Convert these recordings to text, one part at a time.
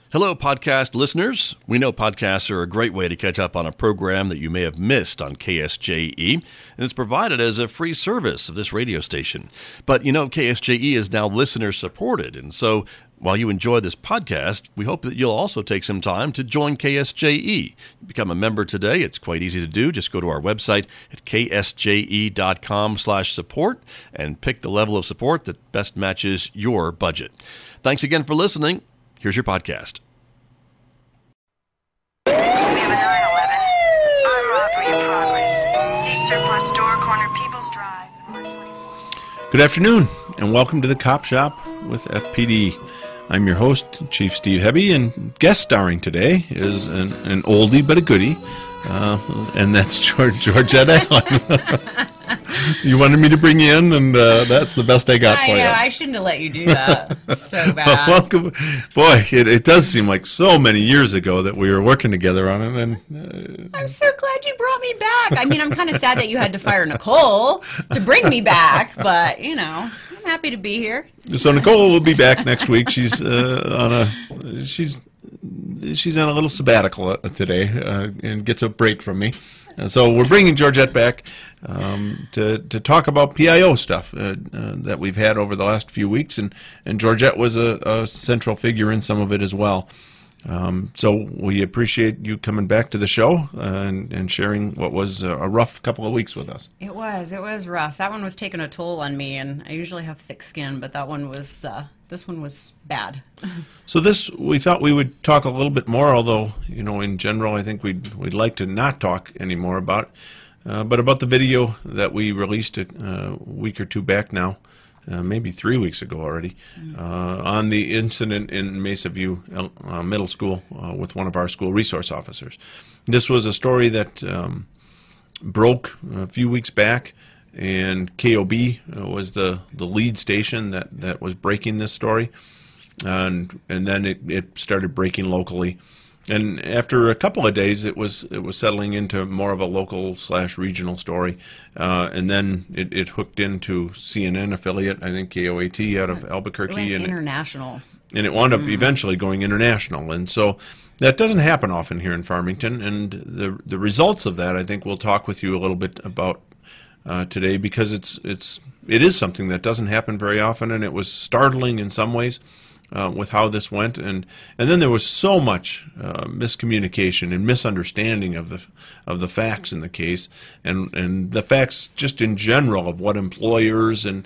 Hello, podcast listeners. We know podcasts are a great way to catch up on a program that you may have missed on KSJE, and it's provided as a free service of this radio station. But you know, KSJE is now listener-supported, and so while you enjoy this podcast, we hope that you'll also take some time to join KSJE. Become a member today. It's quite easy to do. Just go to our website at ksje.com/support and pick the level of support that best matches your budget. Thanks again for listening. Here's your podcast. We have a 911. Armed robbery in progress. See surplus store, corner People's Drive. Good afternoon, and welcome to the Cop Shop with FPD. I'm your host, Chief Steve Hebby, and guest starring today is an oldie but a goodie, and that's Georgette Allen. You wanted me to bring you in, and that's the best I got for you. I shouldn't have let you do that. So bad. Welcome. Boy, it does seem like so many years ago that we were working together on it. And I'm so glad you brought me back. I mean, I'm kind of sad that you had to fire Nicole to bring me back, but, you know, I'm happy to be here. So Nicole will be back next week. She's on a little sabbatical today and gets a break from me. So we're bringing Georgette back to talk about PIO stuff that we've had over the last few weeks, and Georgette was a central figure in some of it as well. So we appreciate you coming back to the show and sharing what was a rough couple of weeks with us. It was rough. That one was taking a toll on me, and I usually have thick skin, but that one was this one was bad. So we thought we would talk a little bit more, although, you know, in general, I think we'd like to not talk anymore about, but about the video that we released a week or two back now, maybe 3 weeks ago already, on the incident in Mesa View Middle School with one of our school resource officers. This was a story that broke a few weeks back, and KOB was the lead station that was breaking this story, and then it started breaking locally, and after a couple of days it was settling into more of a local/regional story, and then it hooked into CNN affiliate, I think KOAT out of Albuquerque, and international, and it wound up eventually going international. And so that doesn't happen often here in Farmington, and the results of that I think we'll talk with you a little bit about today, because it is something that doesn't happen very often, and it was startling in some ways with how this went, and then there was so much miscommunication and misunderstanding of the facts in the case, and the facts just in general of what employers and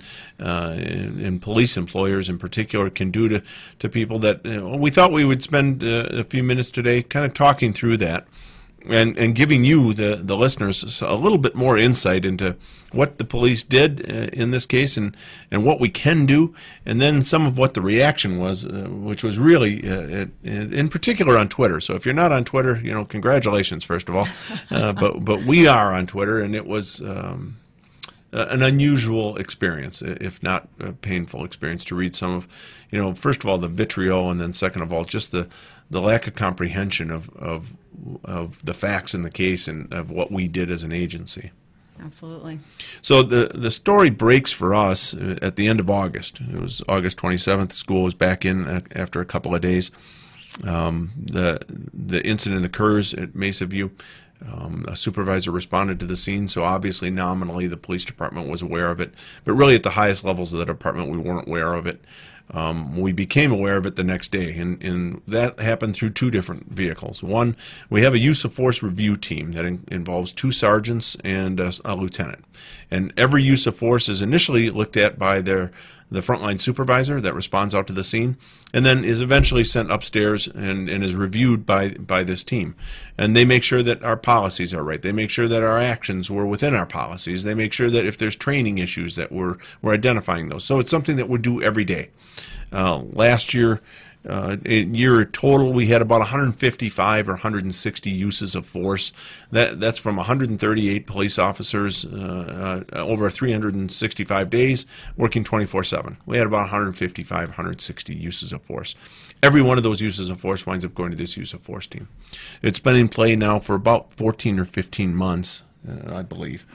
police employers in particular can do to people. That we thought we would spend a few minutes today kind of talking through that. And giving you, the listeners, a little bit more insight into what the police did in this case, and what we can do, and then some of what the reaction was, which was really, in particular, on Twitter. So if you're not on Twitter, you know, congratulations, first of all. But we are on Twitter, and it was an unusual experience, if not a painful experience, to read some of, you know, first of all, the vitriol, and then second of all, just the lack of comprehension of the facts in the case and of what we did as an agency. Absolutely. So the story breaks for us at the end of August. It was August 27th. The school was back in after a couple of days. The incident occurs at Mesa View. A supervisor responded to the scene, so obviously nominally the police department was aware of it, but really at the highest levels of the department we weren't aware of it. We became aware of it the next day, and that happened through two different vehicles. One, we have a use of force review team that involves two sergeants and a lieutenant, and every use of force is initially looked at by the frontline supervisor that responds out to the scene, and then is eventually sent upstairs and is reviewed by this team. And they make sure that our policies are right. They make sure that our actions were within our policies. They make sure that if there's training issues that we're identifying those. So it's something that we do every day. Last year, in year total, we had about 155 or 160 uses of force. That's from 138 police officers over 365 days, working 24/7. We had about 155, 160 uses of force. Every one of those uses of force winds up going to this use of force team. It's been in play now for about 14 or 15 months, I believe. Yeah.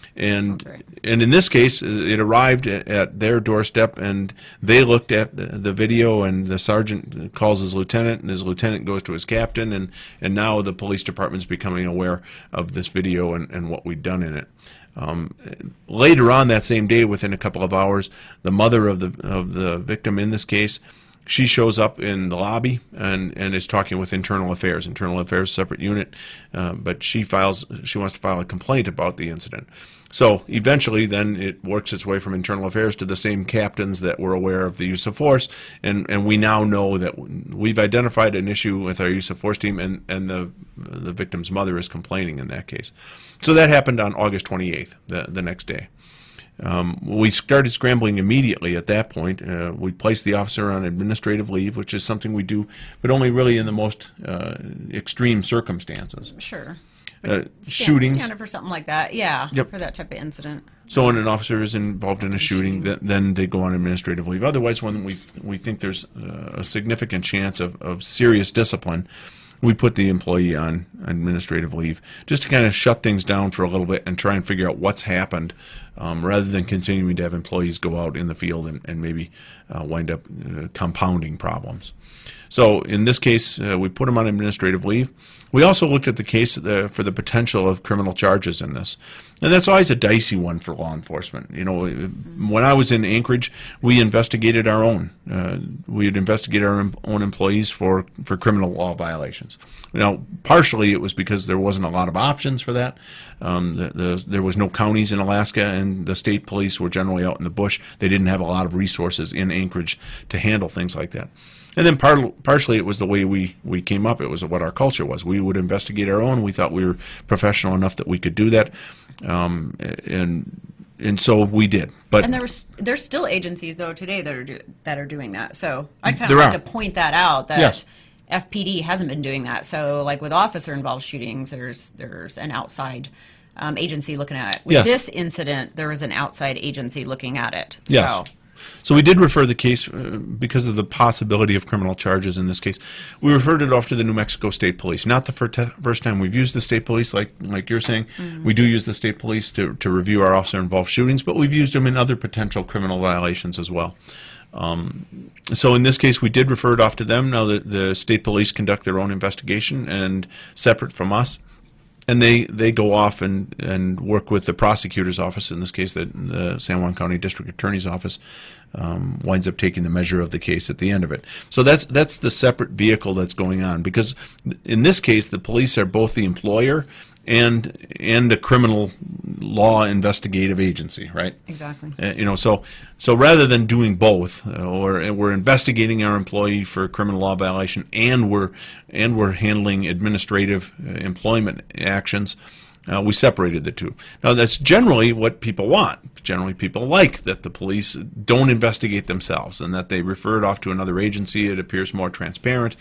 And Sounds right. and in this case, it arrived at their doorstep, and they looked at the video, and the sergeant calls his lieutenant, and his lieutenant goes to his captain, and now the police department's becoming aware of this video and what we'd done in it. Later on that same day, within a couple of hours, the mother of the victim in this case, she shows up in the lobby and is talking with Internal Affairs. Internal Affairs, separate unit, but she wants to file a complaint about the incident. So eventually then it works its way from Internal Affairs to the same captains that were aware of the use of force, and we now know that we've identified an issue with our use of force team, and the victim's mother is complaining in that case. So that happened on August 28th, the next day. We started scrambling immediately at that point. We placed the officer on administrative leave, which is something we do, but only really in the most extreme circumstances. Sure. Shootings. Standard for something like that, yeah, Yep. for that type of incident. So when an officer is involved in a shooting, then they go on administrative leave. Otherwise, when we think there's a significant chance of serious discipline, we put the employee on administrative leave just to kind of shut things down for a little bit and try and figure out what's happened, rather than continuing to have employees go out in the field and maybe wind up compounding problems. So in this case, we put him on administrative leave. We also looked at the case for the potential of criminal charges in this. And that's always a dicey one for law enforcement. You know, when I was in Anchorage, we investigated our own. We would investigate our own employees for criminal law violations. Now, partially it was because there wasn't a lot of options for that. There was no counties in Alaska, and the state police were generally out in the bush. They didn't have a lot of resources in Anchorage to handle things like that. And then partially it was the way we came up. It was what our culture was. We would investigate our own. We thought we were professional enough that we could do that, and so we did. But And there's still agencies though today that are doing that. So I'd kind There of like are. to point that out that Yes. FPD hasn't been doing that. So like with officer involved shootings, there's an outside agency looking at it. With Yes. this incident, there was an outside agency looking at it. Yes. So So we did refer the case because of the possibility of criminal charges in this case. We referred it off to the New Mexico State Police. Not the first time we've used the state police, like you're saying. We do use the state police to review our officer-involved shootings, but we've used them in other potential criminal violations as well. So in this case, we did refer it off to them. Now the state police conduct their own investigation, and separate from us. And they go off and work with the prosecutor's office. In this case, the San Juan County District Attorney's Office winds up taking the measure of the case at the end of it. So that's the separate vehicle that's going on. Because in this case, the police are both the employer and a criminal law investigative agency, right? exactly. So rather than doing both, or we're investigating our employee for a criminal law violation, and we're handling administrative employment actions, we separated the two. Now that's generally what people want. Generally, people like that the police don't investigate themselves and that they refer it off to another agency. It appears more transparent.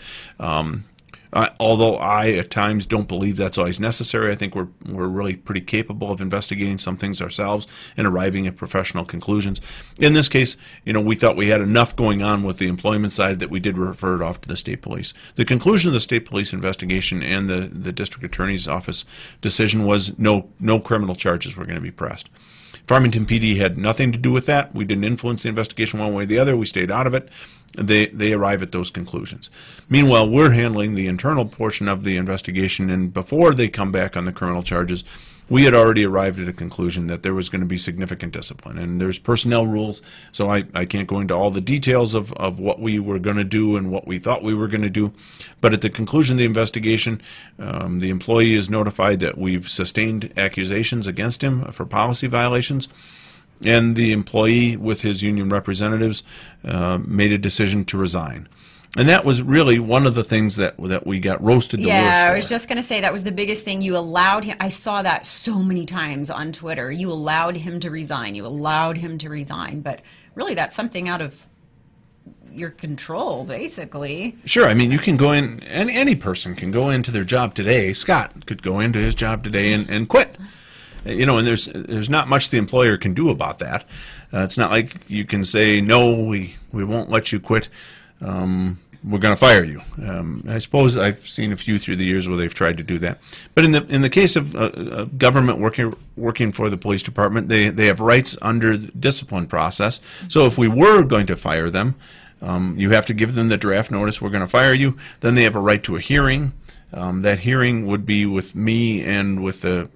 Although I, at times, don't believe that's always necessary. I think we're really pretty capable of investigating some things ourselves and arriving at professional conclusions. In this case, we thought we had enough going on with the employment side that we did refer it off to the state police. The conclusion of the state police investigation and the district attorney's office decision was no criminal charges were going to be pressed. Farmington PD had nothing to do with that. We didn't influence the investigation one way or the other. We stayed out of it. They arrive at those conclusions. Meanwhile, we're handling the internal portion of the investigation, and before they come back on the criminal charges, we had already arrived at a conclusion that there was going to be significant discipline. And there's personnel rules, so I can't go into all the details of what we were going to do and what we thought we were going to do. But at the conclusion of the investigation, the employee is notified that we've sustained accusations against him for policy violations. And the employee, with his union representatives, made a decision to resign. And that was really one of the things that we got roasted the worst for. Yeah, I was just going to say that was the biggest thing. You allowed him. I saw that so many times on Twitter. You allowed him to resign. You allowed him to resign. But really, that's something out of your control, basically. Sure. I mean, you can go in, any person can go into their job today. Scott could go into his job today and quit. And there's not much the employer can do about that. It's not like you can say, no, we won't let you quit we're going to fire you. I suppose I've seen a few through the years where they've tried to do that. But in the case of government working for the police department, they have rights under the discipline process. So if we were going to fire them, you have to give them the draft notice, we're going to fire you. Then they have a right to a hearing. That hearing would be with me and with the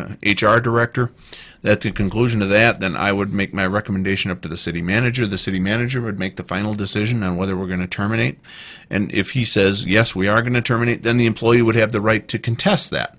HR director. At the conclusion of that, then I would make my recommendation up to the city manager. The city manager would make the final decision on whether we're going to terminate. And if he says, yes, we are going to terminate, then the employee would have the right to contest that.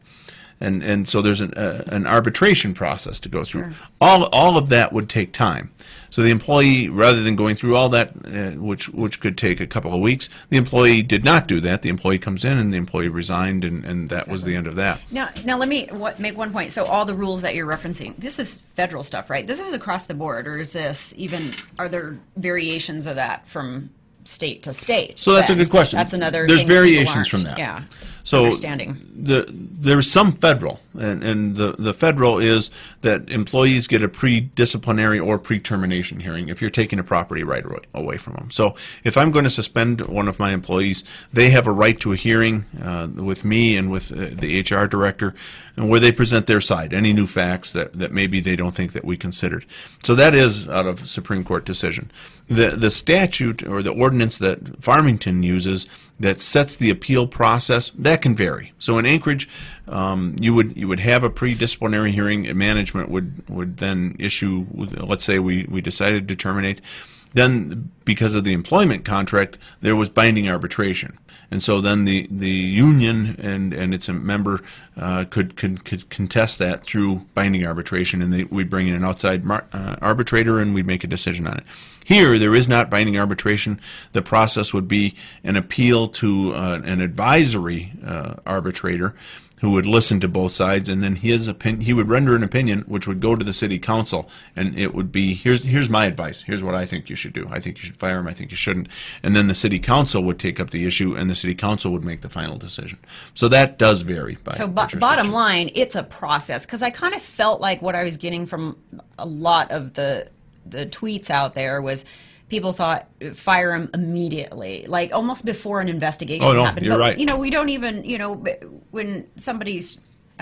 And so there's an arbitration process to go through. Sure. All of that would take time. So the employee, rather than going through all that, which could take a couple of weeks, the employee did not do that. The employee comes in and the employee resigned, and that was the end of that. Now let me make one point. So all the rules that you're referencing, this is federal stuff, right? This is across the board, or is this even, are there variations of that from state to state? So that's a good question. That's another There's thing variations from that. Yeah. So understanding. There's some federal, and the federal is that employees get a pre-disciplinary or pre-termination hearing if you're taking a property right away from them. So if I'm going to suspend one of my employees, they have a right to a hearing with me and with the HR director, and where they present their side, any new facts that maybe they don't think that we considered. So that is out of Supreme Court decision. The statute or the ordinance that Farmington uses that sets the appeal process, that can vary. So in Anchorage, you would have a pre-disciplinary hearing, and management would then issue, let's say we decided to terminate. Then, because of the employment contract, there was binding arbitration. And so then the union and its a member could contest that through binding arbitration, and we'd bring in an outside arbitrator and we'd make a decision on it. Here, there is not binding arbitration. The process would be an appeal to an advisory arbitrator who would listen to both sides, and then he would render an opinion which would go to the city council, and it would be, here's my advice, here's what I think you should do. I think you should fire him, I think you shouldn't. And then the city council would take up the issue, and the city council would make the final decision. So that does vary. So bottom line, it's a process, because I kind of felt like what I was getting from a lot of the tweets out there was people thought fire him immediately, like almost before an investigation happened. You're right. You know, we don't even, when somebody's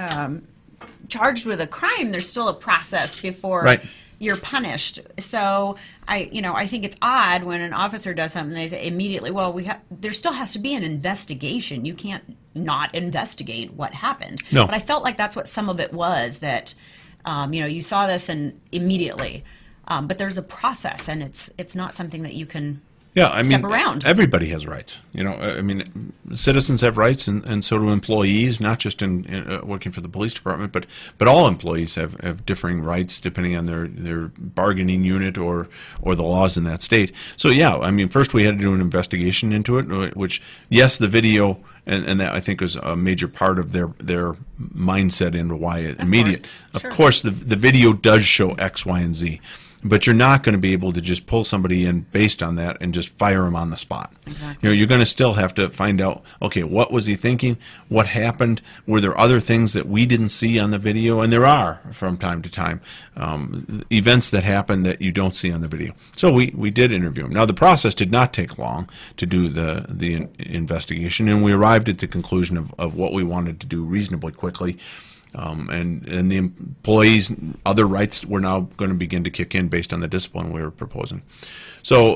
charged with a crime, there's still a process before you're punished. So I think it's odd when an officer does something, they say immediately, well, there still has to be an investigation. You can't not investigate what happened. No. But I felt like that's what some of it was, that you saw this and immediately. But there's a process, and it's not something that you can step around. Everybody has rights. Citizens have rights, and so do employees, not just in working for the police department, but all employees have differing rights depending on their bargaining unit or the laws in that state. So first we had to do an investigation into it, which, yes, the video, and that I think was a major part of their mindset into why immediate. Of course, the video does show X, Y, and Z. But you're not going to be able to just pull somebody in based on that and just fire them on the spot. Exactly. You're going to still have to find out, okay, what was he thinking? What happened? Were there other things that we didn't see on the video? And there are, from time to time, events that happen that you don't see on the video. So we did interview him. Now, the process did not take long to do the investigation, and we arrived at the conclusion of what we wanted to do reasonably quickly. And the employees' other rights were now going to begin to kick in based on the discipline we were proposing. So,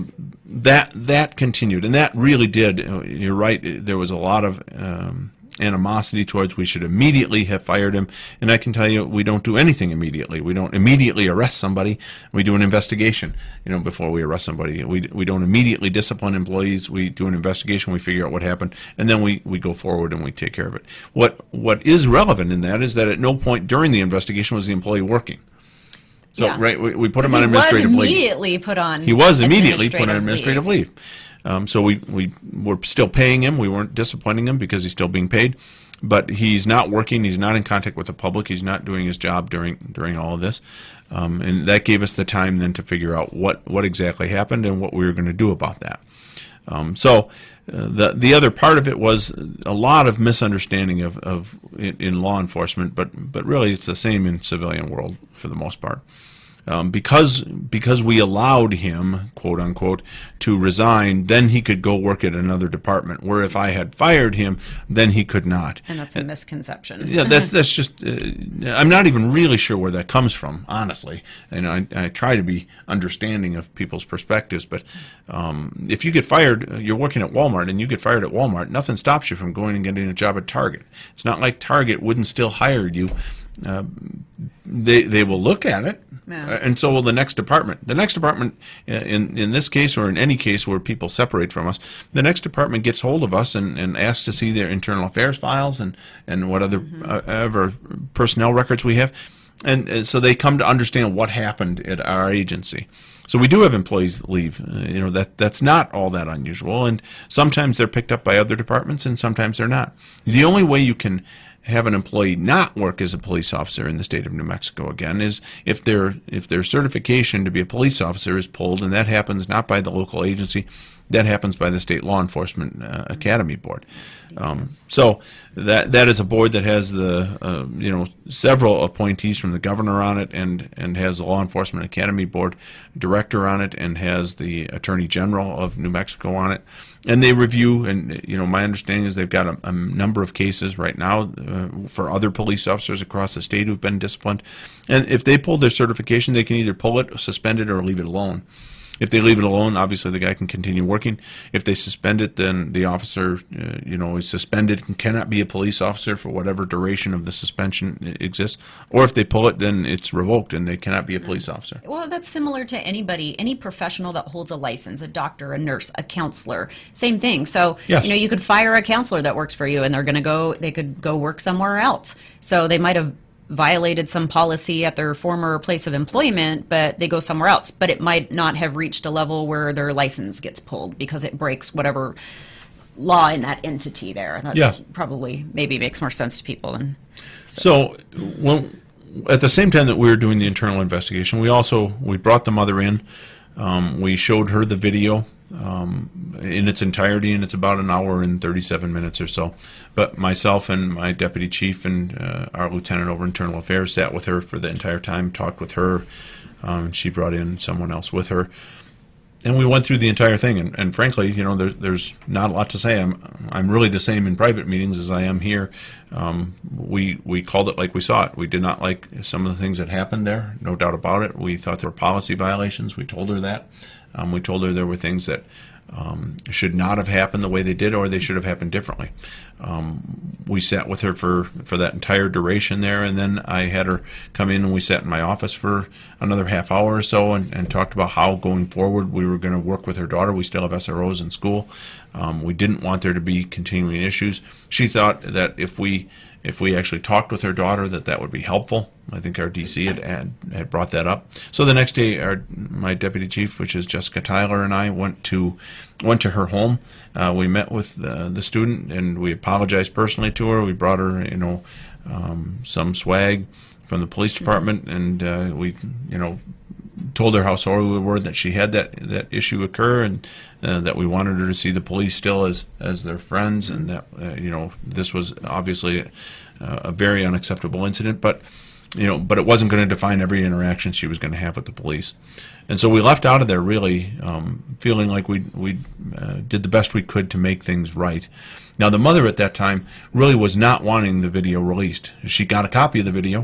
that continued, and that really did. You're right. There was a lot of animosity towards we should immediately have fired him. And I can tell you, we don't do anything immediately. We don't immediately arrest somebody. We do an investigation, before we arrest somebody. We don't immediately discipline employees. We do an investigation. We figure out what happened, and then we go forward and we take care of it. What is relevant in that is that at no point during the investigation was the employee working. So, we put him on administrative leave. He was immediately put on administrative leave. So we were still paying him. We weren't disciplining him because he's still being paid. But he's not working. He's not in contact with the public. He's not doing his job during all of this. And that gave us the time then to figure out what exactly happened and what we were going to do about that. So the other part of it was a lot of misunderstanding in law enforcement, but really it's the same in civilian world for the most part. because we allowed him, quote unquote, to resign, then he could go work at another department. Where if I had fired him, then he could not. And that's a misconception. Yeah, that's just. I'm not even really sure where that comes from, honestly. And I try to be understanding of people's perspectives, but if you get fired, you're working at Walmart, and you get fired at Walmart, nothing stops you from going and getting a job at Target. It's not like Target wouldn't still hire you. They will look at it, and so will the next department. The next department, in this case or in any case where people separate from us, the next department gets hold of us and asks to see their internal affairs files and what other ever personnel records we have, and so they come to understand what happened at our agency. So we do have employees that leave. That's not all that unusual, and sometimes they're picked up by other departments, and sometimes they're not. The only way you can have an employee not work as a police officer in the state of New Mexico again is if their certification to be a police officer is pulled, and that happens not by the local agency, that happens by the State Law Enforcement Academy Board. So that is a board that has the several appointees from the governor on it, and has the Law Enforcement Academy Board director on it, and has the Attorney General of New Mexico on it. And they review, and my understanding is they've got a number of cases right now for other police officers across the state who've been disciplined. And if they pull their certification, they can either pull it, suspend it, or leave it alone. If they leave it alone, obviously the guy can continue working. If they suspend it, then the officer, is suspended and cannot be a police officer for whatever duration of the suspension exists. Or if they pull it, then it's revoked and they cannot be a police officer. Well, that's similar to any professional that holds a license, a doctor, a nurse, a counselor, same thing. So, yes. You could fire a counselor that works for you, and they could go work somewhere else. So they might have violated some policy at their former place of employment, but they go somewhere else. But it might not have reached a level where their license gets pulled because it breaks whatever law in that entity there. That probably maybe makes more sense to people. So at the same time that we were doing the internal investigation, we brought the mother in. We showed her the video in its entirety, and it's about an hour and 37 minutes or so. But myself and my deputy chief and our lieutenant over internal affairs sat with her for the entire time, talked with her. She brought in someone else with her, and we went through the entire thing. And frankly, there's not a lot to say. I'm really the same in private meetings as I am here. We called it like we saw it. We did not like some of the things that happened there, no doubt about it. We thought there were policy violations. We told her that. We told her there were things that should not have happened the way they did, or they should have happened differently. We sat with her for that entire duration there, and then I had her come in and we sat in my office for another half hour or so and talked about how going forward we were going to work with her daughter. We still have SROs in school. We didn't want there to be continuing issues. She thought that if we actually talked with her daughter, that would be helpful. I think our DC had brought that up. So the next day, my deputy chief, which is Jessica Tyler, and I went to her home. We met with the student, and we apologized personally to her. We brought her, some swag from the police department, and we, told her how sorry we were that she had that issue occur, and that we wanted her to see the police still as their friends, and that this was obviously a very unacceptable incident, but it wasn't going to define every interaction she was going to have with the police. And so we left out of there really feeling like we did the best we could to make things right. Now, the mother at that time really was not wanting the video released. She got a copy of the video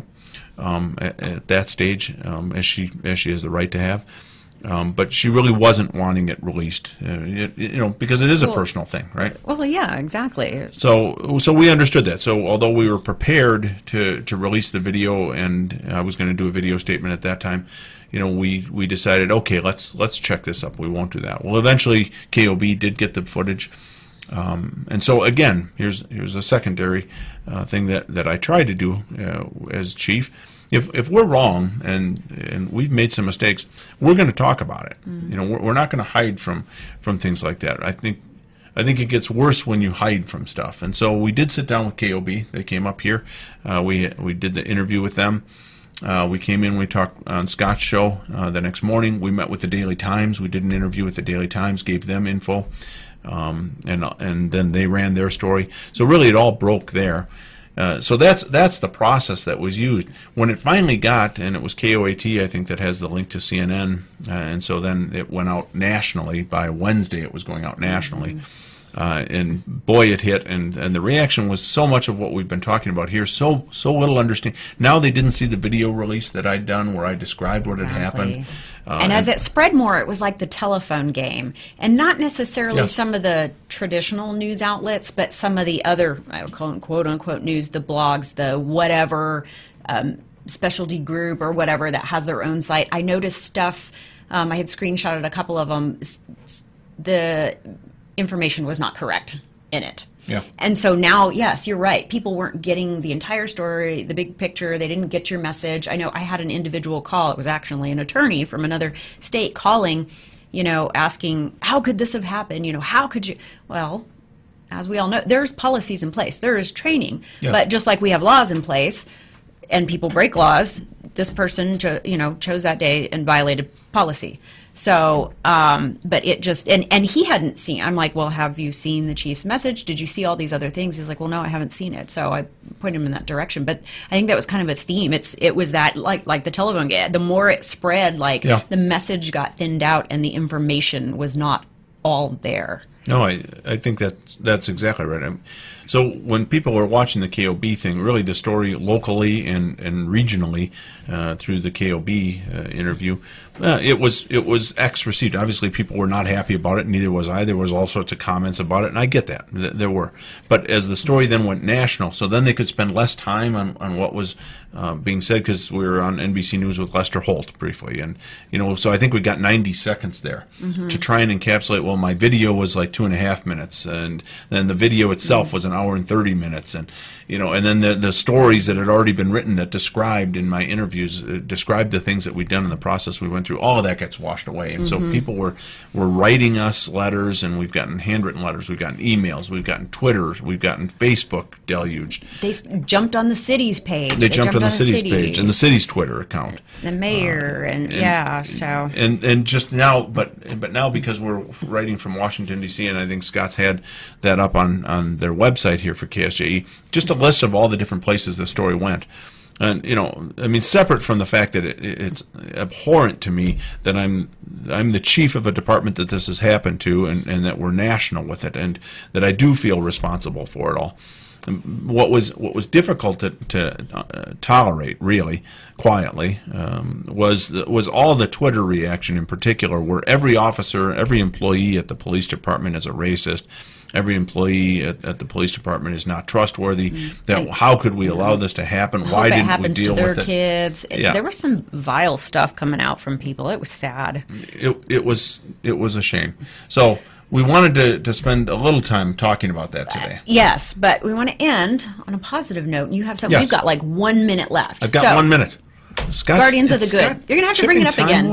at that stage, as she has the right to have. But she really wasn't wanting it released, because it is a personal thing, right? Well, yeah, exactly. So we understood that. So although we were prepared to release the video, and I was going to do a video statement at that time, we decided, okay, let's check this up. We won't do that. Well, eventually KOB did get the footage. And so again, here's a secondary thing that I tried to do as chief. If we're wrong and we've made some mistakes, we're going to talk about it. We're not going to hide from things like that. I think it gets worse when you hide from stuff. And so we did sit down with KOB. They came up here. We did the interview with them. We came in, we talked on Scott's show the next morning. We met with the Daily Times. We did an interview with the Daily Times, gave them info, and then they ran their story. So really it all broke there. So that's the process that was used. When it finally got, and it was KOAT, I think, that has the link to CNN, and so then it went out nationally. By Wednesday, it was going out nationally. And boy, it hit, and the reaction was so much of what we've been talking about here, so little understanding. Now they didn't see the video release that I'd done where I described what had happened. And as it spread more, it was like the telephone game. And not necessarily Yes. some of the traditional news outlets, but some of the other, I would call them quote-unquote news, the blogs, the whatever specialty group or whatever that has their own site. I noticed stuff, I had screenshotted a couple of them, the information was not correct in it. Yeah. And so now, yes, you're right. People weren't getting the entire story, the big picture. They didn't get your message. I know I had an individual call. It was actually an attorney from another state calling, asking, how could this have happened? How could you? Well, as we all know, there's policies in place. There is training. Yeah. But just like we have laws in place and people break laws, this person, chose that day and violated policy. So, but it just, and he hadn't seen, I'm like, well, have you seen the chief's message? Did you see all these other things? He's like, well, no, I haven't seen it. So I pointed him in that direction. But I think that was kind of a theme. It was that, like the telephone game, the more it spread, the message got thinned out and the information was not all there. No, I think that's exactly right. So when people were watching the KOB thing, really the story locally and regionally through the KOB interview, it was X received. Obviously, people were not happy about it. Neither was I. There was all sorts of comments about it, and I get that. There were. But as the story then went national, so then they could spend less time on what was being said, because we were on NBC News with Lester Holt briefly, and so I think we got 90 seconds there to try and encapsulate. Well, my video was like 2.5 minutes, and then the video itself was an hour and 30 minutes, and and then the stories that had already been written that described in my interviews, described the things that we'd done in the process we went through. All of that gets washed away, and so people were writing us letters, and we've gotten handwritten letters, we've gotten emails, we've gotten Twitter, we've gotten Facebook deluged. They jumped on the city's page. They jumped on the city's page and the city's Twitter account. The mayor and just now, but now because we're writing from Washington D.C. and I think Scott's had that up on their website here for KSJE, just a list of all the different places the story went. And separate from the fact that it's abhorrent to me that I'm the chief of a department that this has happened to, and that we're national with it, and that I do feel responsible for it all. What was difficult to tolerate, really, quietly, was all the Twitter reaction in particular, where every officer, every employee at the police department is a racist. Every employee at the police department is not trustworthy. How could we allow this to happen? Why didn't we deal with it? Kids. There was some vile stuff coming out from people. It was sad. It was a shame. So we wanted to spend a little time talking about that today. Yes, but we want to end on a positive note. And you have something. Yes. We've got like 1 minute left. I've got 1 minute. Guardians of the Good. You're going to have to bring it up again.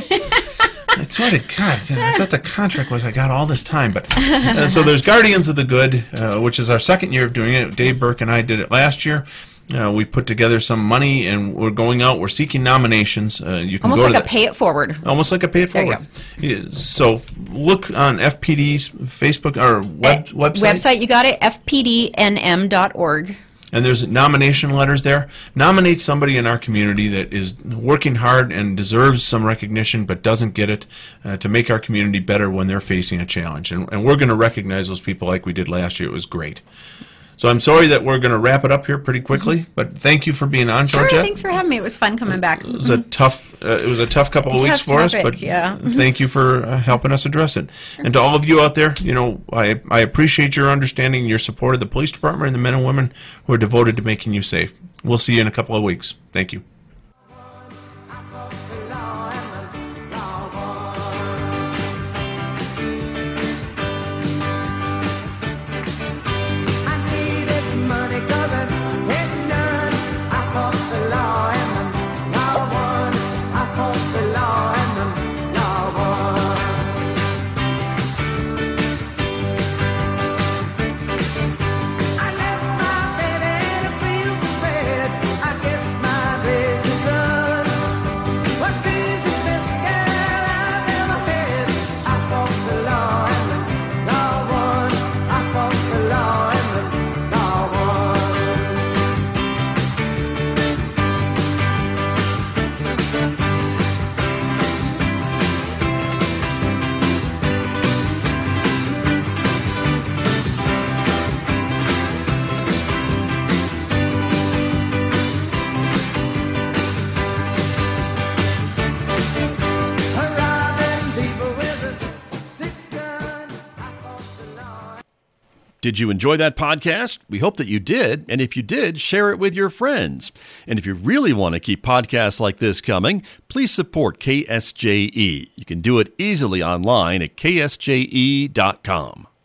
I swear to God, I thought the contract was I got all this time. But so there's Guardians of the Good, which is our second year of doing it. Dave Burke and I did it last year. We put together some money, and we're going out. We're seeking nominations. You can almost go like to a pay it forward. Almost like a pay it forward. Yeah, so look on FPD's Facebook or website. Website, you got it, fpdnm.org. And there's nomination letters there. Nominate somebody in our community that is working hard and deserves some recognition but doesn't get it, to make our community better when they're facing a challenge. And we're going to recognize those people like we did last year. It was great. So I'm sorry that we're going to wrap it up here pretty quickly, but thank you for being on, Georgette. Sure, thanks for having me. It was fun coming back. It was a tough couple of weeks for us, but thank you for helping us address it. And to all of you out there, I appreciate your understanding and your support of the police department and the men and women who are devoted to making you safe. We'll see you in a couple of weeks. Thank you. I left my baby to feel so bad. I guess my baby Did you enjoy that podcast? We hope that you did. And if you did, share it with your friends. And if you really want to keep podcasts like this coming, please support KSJE. You can do it easily online at ksje.com.